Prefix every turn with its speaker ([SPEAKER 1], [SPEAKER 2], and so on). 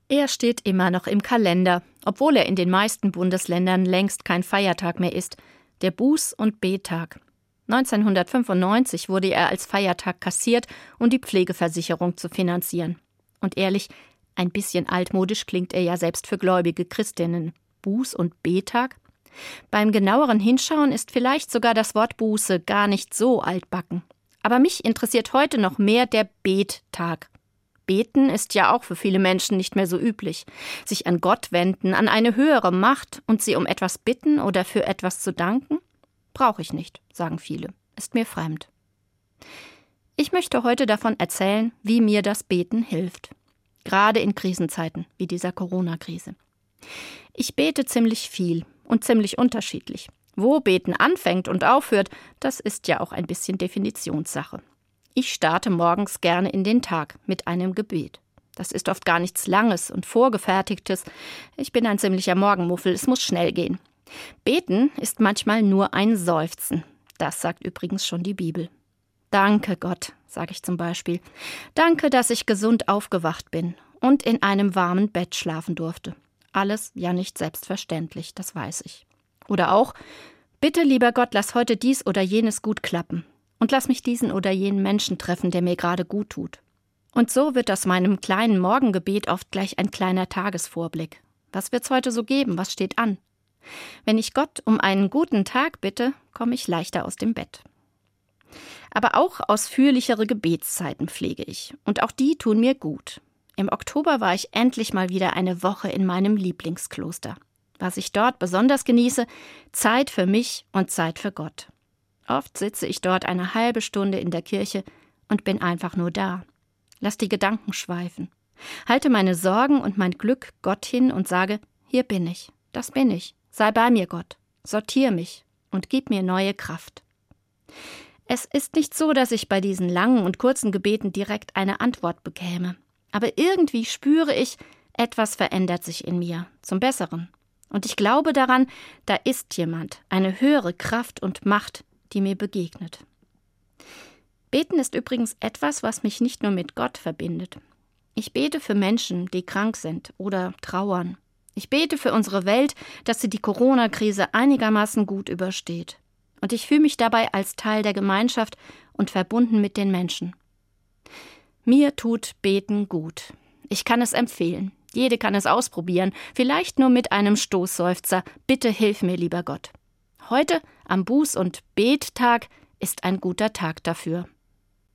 [SPEAKER 1] Er steht immer noch im Kalender, obwohl er in den meisten Bundesländern längst kein Feiertag mehr ist, der Buß- und Bettag. 1995 wurde er als Feiertag kassiert, um die Pflegeversicherung zu finanzieren. Und ehrlich, ein bisschen altmodisch klingt er ja selbst für gläubige Christinnen. Buß- und Bettag? Beim genaueren Hinschauen ist vielleicht sogar das Wort Buße gar nicht so altbacken. Aber mich interessiert heute noch mehr der Bettag. Beten ist ja auch für viele Menschen nicht mehr so üblich. Sich an Gott wenden, an eine höhere Macht und sie um etwas bitten oder für etwas zu danken? Brauche ich nicht, sagen viele. Ist mir fremd. Ich möchte heute davon erzählen, wie mir das Beten hilft. Gerade in Krisenzeiten wie dieser Corona-Krise. Ich bete ziemlich viel und ziemlich unterschiedlich. Wo Beten anfängt und aufhört, das ist ja auch ein bisschen Definitionssache. Ich starte morgens gerne in den Tag mit einem Gebet. Das ist oft gar nichts Langes und Vorgefertigtes. Ich bin ein ziemlicher Morgenmuffel, es muss schnell gehen. Beten ist manchmal nur ein Seufzen. Das sagt übrigens schon die Bibel. Danke Gott, sage ich zum Beispiel. Danke, dass ich gesund aufgewacht bin und in einem warmen Bett schlafen durfte. Alles ja nicht selbstverständlich, das weiß ich. Oder auch, bitte lieber Gott, lass heute dies oder jenes gut klappen. Und lass mich diesen oder jenen Menschen treffen, der mir gerade gut tut. Und so wird aus meinem kleinen Morgengebet oft gleich ein kleiner Tagesvorblick. Was wird's heute so geben? Was steht an? Wenn ich Gott um einen guten Tag bitte, komme ich leichter aus dem Bett. Aber auch ausführlichere Gebetszeiten pflege ich. Und auch die tun mir gut. Im Oktober war ich endlich mal wieder eine Woche in meinem Lieblingskloster. Was ich dort besonders genieße, Zeit für mich und Zeit für Gott. Oft sitze ich dort eine halbe Stunde in der Kirche und bin einfach nur da. Lass die Gedanken schweifen. Halte meine Sorgen und mein Glück Gott hin und sage, hier bin ich, das bin ich. Sei bei mir, Gott. Sortier mich und gib mir neue Kraft. Es ist nicht so, dass ich bei diesen langen und kurzen Gebeten direkt eine Antwort bekäme. Aber irgendwie spüre ich, etwas verändert sich in mir, zum Besseren. Und ich glaube daran, da ist jemand, eine höhere Kraft und Macht, die mir begegnet. Beten ist übrigens etwas, was mich nicht nur mit Gott verbindet. Ich bete für Menschen, die krank sind oder trauern. Ich bete für unsere Welt, dass sie die Corona-Krise einigermaßen gut übersteht. Und ich fühle mich dabei als Teil der Gemeinschaft und verbunden mit den Menschen. Mir tut Beten gut. Ich kann es empfehlen. Jede kann es ausprobieren, vielleicht nur mit einem Stoßseufzer. Bitte hilf mir, lieber Gott. Heute, am Buß- und Bettag, ist ein guter Tag dafür.